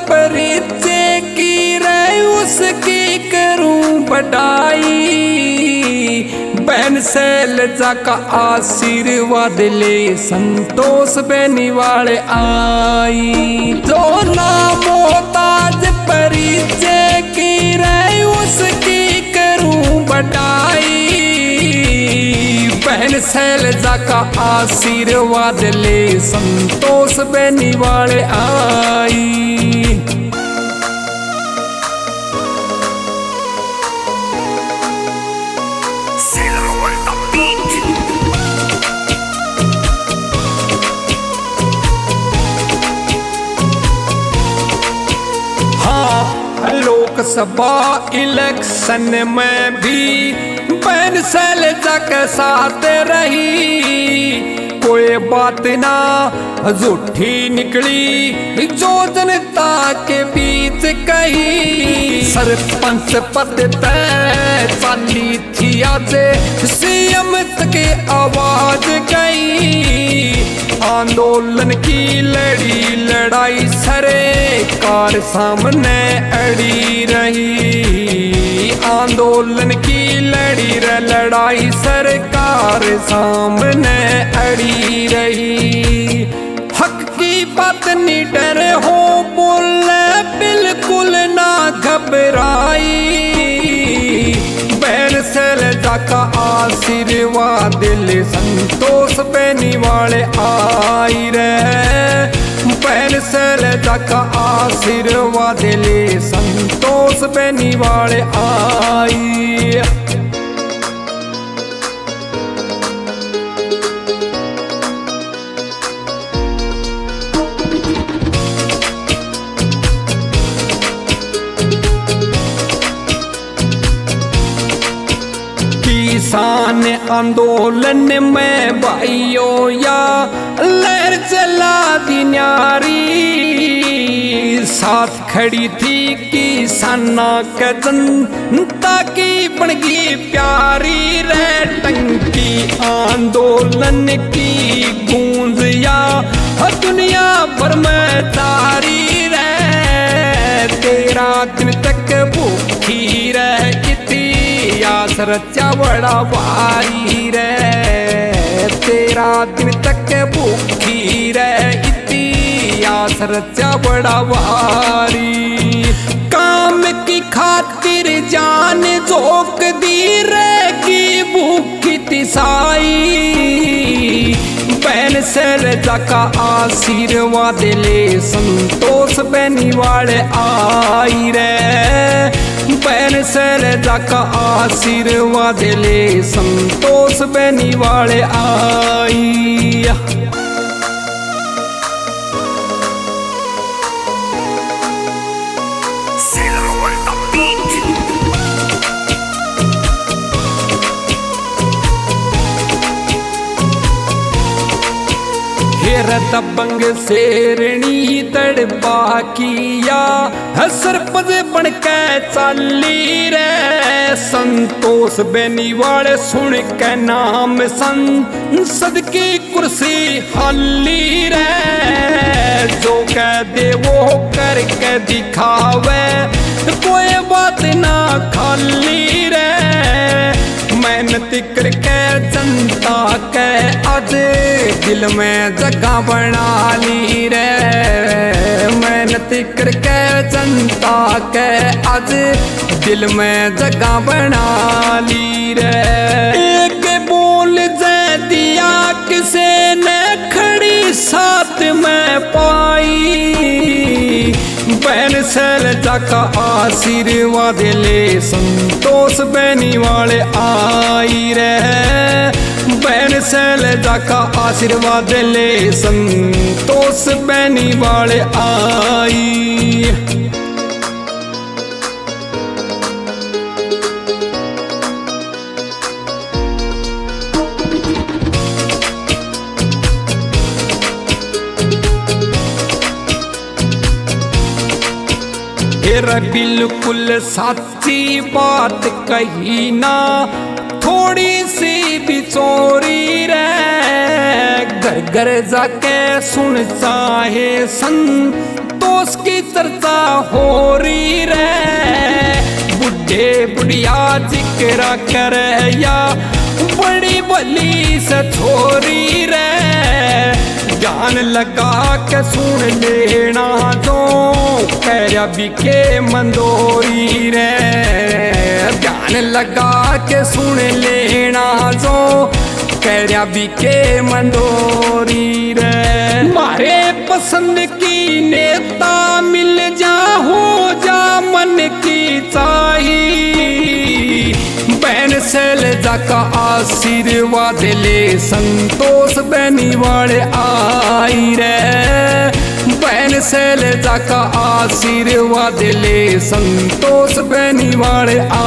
परिचय की रे उसकी करूं बढ़ाई। बहन शैलजा का आशीर्वाद ले संतोष बेनीवाल आई। जो नाम मोहताज परिचय की रे उसकी करूं बढ़ाई। बहन शैलजा का आशीर्वाद ले संतोष बेनीवाल आई। लोकसभा इलेक्शन में भी बहन शैलजा के साथ रही। कोई बात ना झूठी निकली जो जनता के बीच कही। सरपंच पद तय चाली थी आज सीएम तक आवाज गई। आंदोलन की लड़ी लड़ाई सरकार सामने अड़ी रही। आंदोलन की लड़ी लड़ाई सरकार सामने अड़ी रही। हक की बात निडर हो बोले बिल्कुल ना घबराई। बहन शैलजा का आशीर्वाद ले संतोष बेनीवाल आई रे। बहन शैलजा का आशीर्वाद ले संतोष बेनीवाल आई। किसान आंदोलन में भाइयों या लहर चला दी न्यारी। साथ खड़ी थी किसाना के जनता की बनगी प्यारी रे। टंकी आंदोलन की गूंज या दुनिया भर में जारी रे। 13 दिन तक भूखी रह इतिहास रचा बड़ा भारी रे। 13 दिन तक भूखी रह इतिहास रचा बड़ा भारी। काम की खातिर जान झोंक दी रे की भूखी तिसाई। बहन शैलजा का आशीर्वाद ले संतोष बेनीवाल आई रे। बहन शैलजा का आशीर्वाद ले संतोष बेनीवाल आई। दबंग शेरनी तड़पा किया सरपंच बन के चाली रे। संतोष बेनीवाल सुन के नाम संसद की कुर्सी हाली रे। जो कह दे वो करके दिखावे कोई बात ना खाली रे। मेहनत करके जनता के आज दिल में जगह बना ली रे। मेहनत करके जनता के आज दिल में जगह बना ली रे। एक बोल दे दिया किसे ने खड़ी साथ में पाई। बहन शैलजा का आशीर्वाद ले संतोष बेनीवाल आई रे। बहन शैलजा का आशीर्वाद ले संतोष बेनीवाल आई। बिल्कुल साची बात कही ना थोड़ी सी भी चोरी रे। घर घर जाके सुन चाहे संतोष की चर्चा हो रही रे। बुढ़े बुढ़िया जिक्र करे या बड़ी बली से छोरी रे। ध्यान लगा के सुन लेना जो कह बिके मंदोरी रे। ध्यान लगा के सुन लेना जो कह बिके मंदोरी रे। मारे पसंद की नेता मिल जा हो जा मन की चाहिए। बहन शैलजा का आशीर्वाद ले संतोष बनी वाले आई रे। बहन शैलजा का आशीर्वाद ले संतोष बनी वाले